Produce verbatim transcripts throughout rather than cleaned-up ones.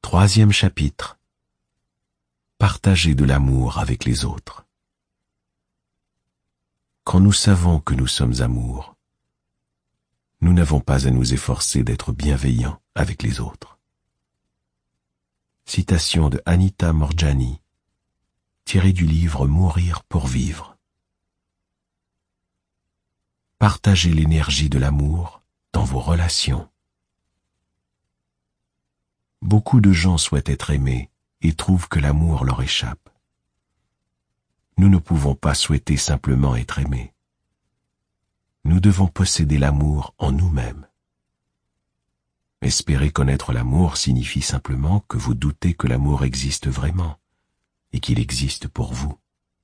Troisième chapitre. Partager de l'amour avec les autres. Quand nous savons que nous sommes amour, nous n'avons pas à nous efforcer d'être bienveillants avec les autres. Citation de Anita Moorjani, tirée du livre Mourir pour vivre. Partagez l'énergie de l'amour dans vos relations. Beaucoup de gens souhaitent être aimés et trouvent que l'amour leur échappe. Nous ne pouvons pas souhaiter simplement être aimés. Nous devons posséder l'amour en nous-mêmes. Espérer connaître l'amour signifie simplement que vous doutez que l'amour existe vraiment et qu'il existe pour vous.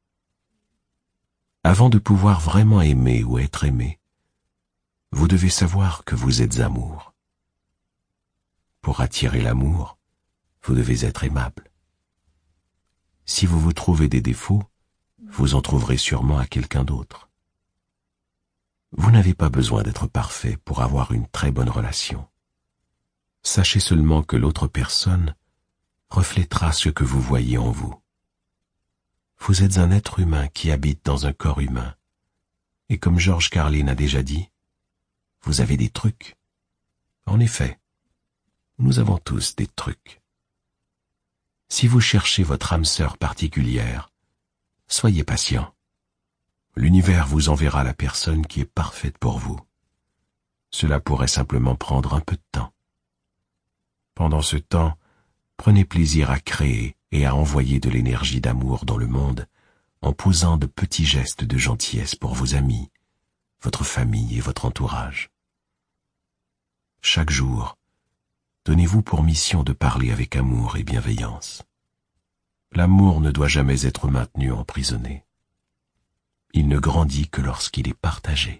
Avant de pouvoir vraiment aimer ou être aimé, vous devez savoir que vous êtes amour. Pour attirer l'amour, vous devez être aimable. Si vous vous trouvez des défauts, vous en trouverez sûrement à quelqu'un d'autre. Vous n'avez pas besoin d'être parfait pour avoir une très bonne relation. Sachez seulement que l'autre personne reflètera ce que vous voyez en vous. Vous êtes un être humain qui habite dans un corps humain. Et comme George Carlin a déjà dit, vous avez des trucs. En effet, nous avons tous des trucs. Si vous cherchez votre âme sœur particulière, soyez patient. L'univers vous enverra la personne qui est parfaite pour vous. Cela pourrait simplement prendre un peu de temps. Pendant ce temps, prenez plaisir à créer et à envoyer de l'énergie d'amour dans le monde en posant de petits gestes de gentillesse pour vos amis, votre famille et votre entourage. Chaque jour, donnez-vous pour mission de parler avec amour et bienveillance. L'amour ne doit jamais être maintenu emprisonné. Il ne grandit que lorsqu'il est partagé.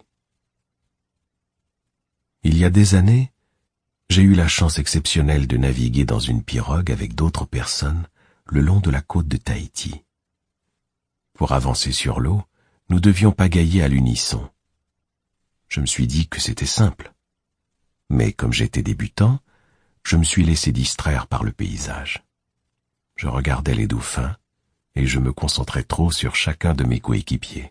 Il y a des années, j'ai eu la chance exceptionnelle de naviguer dans une pirogue avec d'autres personnes le long de la côte de Tahiti. Pour avancer sur l'eau, nous devions pagayer à l'unisson. Je me suis dit que c'était simple. Mais comme j'étais débutant, je me suis laissé distraire par le paysage. Je regardais les dauphins et je me concentrais trop sur chacun de mes coéquipiers.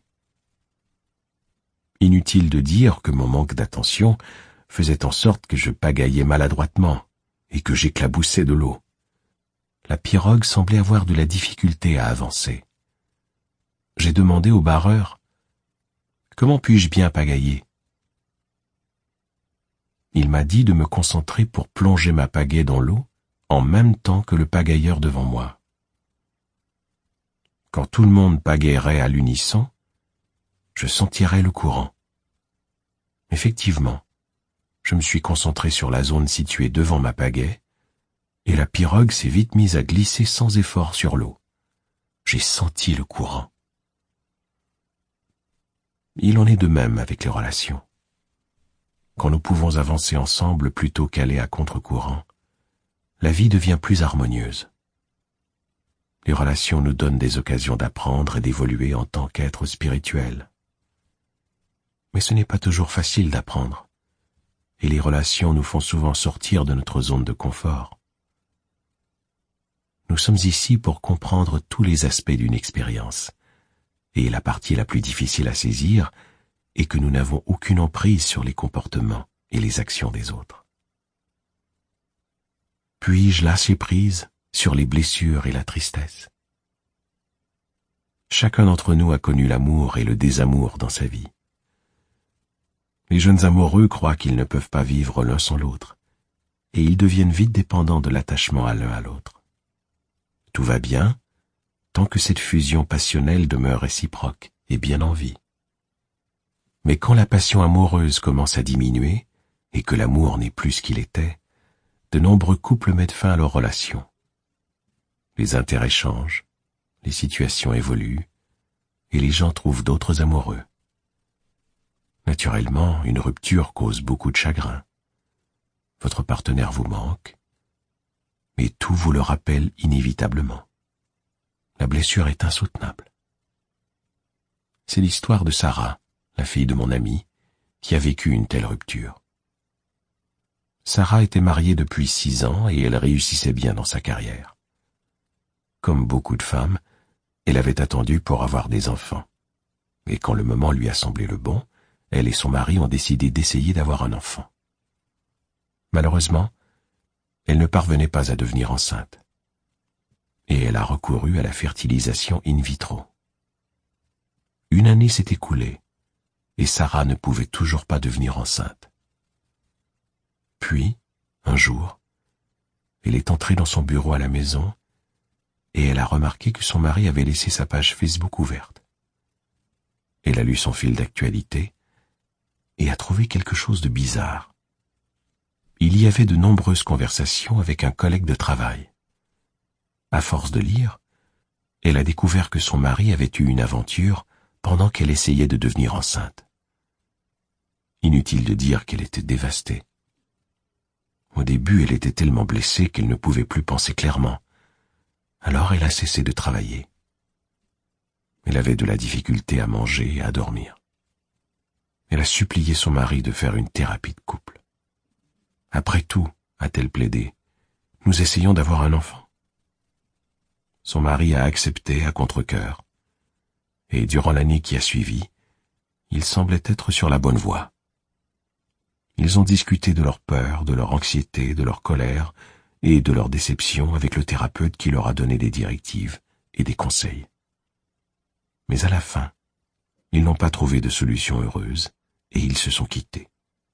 Inutile de dire que mon manque d'attention faisait en sorte que je pagaillais maladroitement et que j'éclaboussais de l'eau. La pirogue semblait avoir de la difficulté à avancer. J'ai demandé au barreur « Comment puis-je bien pagayer ?» Il m'a dit de me concentrer pour plonger ma pagaie dans l'eau en même temps que le pagailleur devant moi. Quand tout le monde pagaierait à l'unisson, je sentirais le courant. Effectivement, je me suis concentré sur la zone située devant ma pagaie et la pirogue s'est vite mise à glisser sans effort sur l'eau. J'ai senti le courant. Il en est de même avec les relations. Quand nous pouvons avancer ensemble plutôt qu'aller à contre-courant, la vie devient plus harmonieuse. Les relations nous donnent des occasions d'apprendre et d'évoluer en tant qu'êtres spirituels. Mais ce n'est pas toujours facile d'apprendre, et les relations nous font souvent sortir de notre zone de confort. Nous sommes ici pour comprendre tous les aspects d'une expérience, et la partie la plus difficile à saisir est que nous n'avons aucune emprise sur les comportements et les actions des autres. Puis-je lâcher prise sur les blessures et la tristesse? Chacun d'entre nous a connu l'amour et le désamour dans sa vie. Les jeunes amoureux croient qu'ils ne peuvent pas vivre l'un sans l'autre, et ils deviennent vite dépendants de l'attachement à l'un à l'autre. Tout va bien, tant que cette fusion passionnelle demeure réciproque et bien en vie. Mais quand la passion amoureuse commence à diminuer, et que l'amour n'est plus ce qu'il était, de nombreux couples mettent fin à leur relation. Les intérêts changent, les situations évoluent, et les gens trouvent d'autres amoureux. Naturellement, une rupture cause beaucoup de chagrin. Votre partenaire vous manque, mais tout vous le rappelle inévitablement. La blessure est insoutenable. C'est l'histoire de Sarah, la fille de mon ami, qui a vécu une telle rupture. Sarah était mariée depuis six ans et elle réussissait bien dans sa carrière. Comme beaucoup de femmes, elle avait attendu pour avoir des enfants. Et quand le moment lui a semblé le bon, elle et son mari ont décidé d'essayer d'avoir un enfant. Malheureusement, elle ne parvenait pas à devenir enceinte. Et elle a recouru à la fertilisation in vitro. Une année s'est écoulée, et Sarah ne pouvait toujours pas devenir enceinte. Puis, un jour, elle est entrée dans son bureau à la maison, et elle a remarqué que son mari avait laissé sa page Facebook ouverte. Elle a lu son fil d'actualité, et a trouvé quelque chose de bizarre. Il y avait de nombreuses conversations avec un collègue de travail. À force de lire, elle a découvert que son mari avait eu une aventure pendant qu'elle essayait de devenir enceinte. Inutile de dire qu'elle était dévastée. Au début, elle était tellement blessée qu'elle ne pouvait plus penser clairement. Alors elle a cessé de travailler. Elle avait de la difficulté à manger et à dormir. Elle a supplié son mari de faire une thérapie de couple. Après tout, a-t-elle plaidé, nous essayons d'avoir un enfant. Son mari a accepté à contre-cœur. Et durant l'année qui a suivi, il semblait être sur la bonne voie. Ils ont discuté de leur peur, de leur anxiété, de leur colère et de leur déception avec le thérapeute qui leur a donné des directives et des conseils. Mais à la fin, ils n'ont pas trouvé de solution heureuse et ils se sont quittés.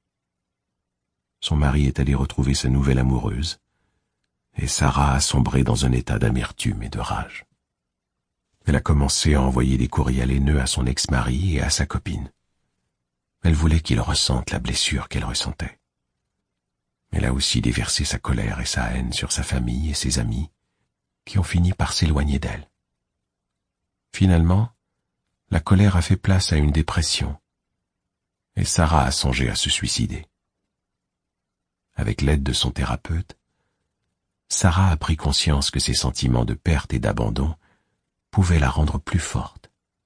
Son mari est allé retrouver sa nouvelle amoureuse et Sarah a sombré dans un état d'amertume et de rage. Elle a commencé à envoyer des courriels haineux à son ex-mari et à sa copine. Elle voulait qu'il ressente la blessure qu'elle ressentait. Elle a aussi déversé sa colère et sa haine sur sa famille et ses amis, qui ont fini par s'éloigner d'elle. Finalement, la colère a fait place à une dépression, et Sarah a songé à se suicider. Avec l'aide de son thérapeute, Sarah a pris conscience que ses sentiments de perte et d'abandon pouvaient la rendre plus forte.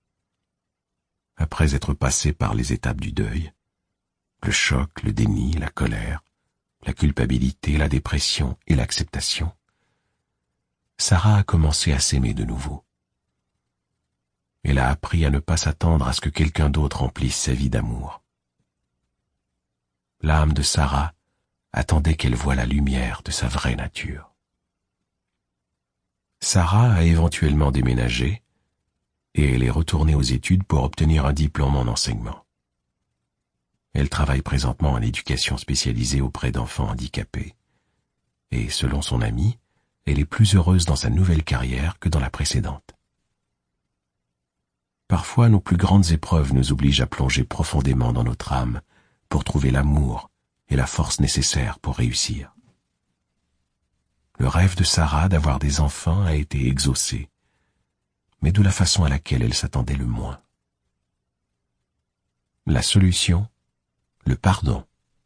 Après être passée par les étapes du deuil, le choc, le déni, la colère, la culpabilité, la dépression et l'acceptation, Sarah a commencé à s'aimer de nouveau. Elle a appris à ne pas s'attendre à ce que quelqu'un d'autre remplisse sa vie d'amour. L'âme de Sarah attendait qu'elle voie la lumière de sa vraie nature. Sarah a éventuellement déménagé et elle est retournée aux études pour obtenir un diplôme en enseignement. Elle travaille présentement en éducation spécialisée auprès d'enfants handicapés et, selon son amie, elle est plus heureuse dans sa nouvelle carrière que dans la précédente. Parfois, nos plus grandes épreuves nous obligent à plonger profondément dans notre âme pour trouver l'amour et la force nécessaires pour réussir. Le rêve de Sarah d'avoir des enfants a été exaucé, mais de la façon à laquelle elle s'attendait le moins. La solution, le pardon.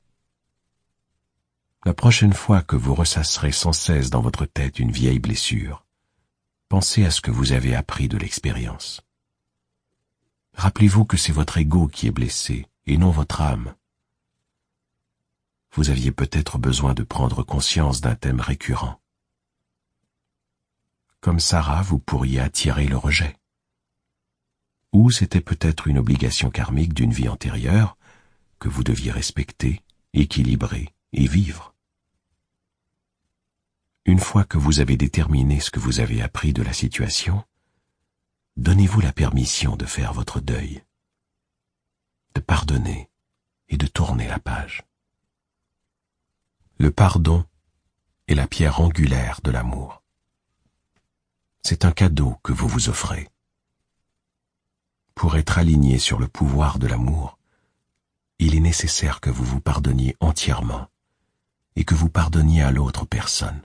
La prochaine fois que vous ressasserez sans cesse dans votre tête une vieille blessure, pensez à ce que vous avez appris de l'expérience. Rappelez-vous que c'est votre ego qui est blessé et non votre âme. Vous aviez peut-être besoin de prendre conscience d'un thème récurrent. Comme Sarah, vous pourriez attirer le rejet. Ou c'était peut-être une obligation karmique d'une vie antérieure que vous deviez respecter, équilibrer et vivre. Une fois que vous avez déterminé ce que vous avez appris de la situation, donnez-vous la permission de faire votre deuil, de pardonner et de tourner la page. Le pardon est la pierre angulaire de l'amour. C'est un cadeau que vous vous offrez. Pour être aligné sur le pouvoir de l'amour, il est nécessaire que vous vous pardonniez entièrement et que vous pardonniez à l'autre personne.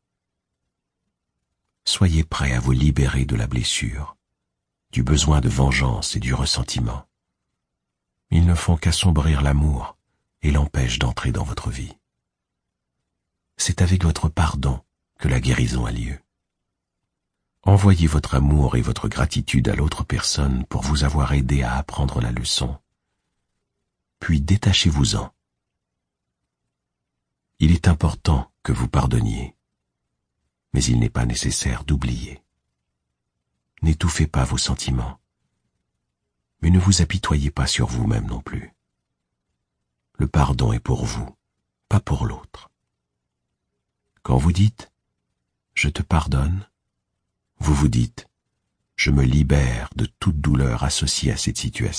Soyez prêt à vous libérer de la blessure, du besoin de vengeance et du ressentiment. Ils ne font qu'assombrir l'amour et l'empêchent d'entrer dans votre vie. C'est avec votre pardon que la guérison a lieu. Envoyez votre amour et votre gratitude à l'autre personne pour vous avoir aidé à apprendre la leçon. Puis détachez-vous-en. Il est important que vous pardonniez, mais il n'est pas nécessaire d'oublier. N'étouffez pas vos sentiments, mais ne vous apitoyez pas sur vous-même non plus. Le pardon est pour vous, pas pour l'autre. Quand vous dites « je te pardonne », vous vous dites « je me libère de toute douleur associée à cette situation ».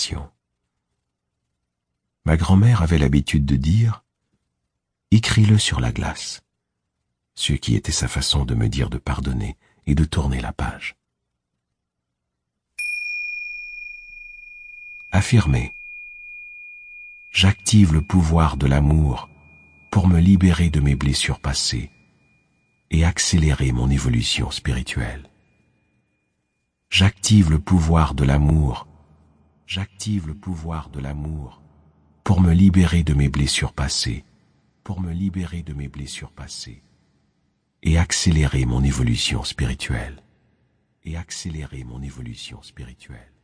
Ma grand-mère avait l'habitude de dire « écris-le sur la glace », ce qui était sa façon de me dire de pardonner et de tourner la page. Affirmez « j'active le pouvoir de l'amour pour me libérer de mes blessures passées et accélérer mon évolution spirituelle. J'active le pouvoir de l'amour, j'active le pouvoir de l'amour pour me libérer de mes blessures passées, pour me libérer de mes blessures passées et accélérer mon évolution spirituelle, et accélérer mon évolution spirituelle.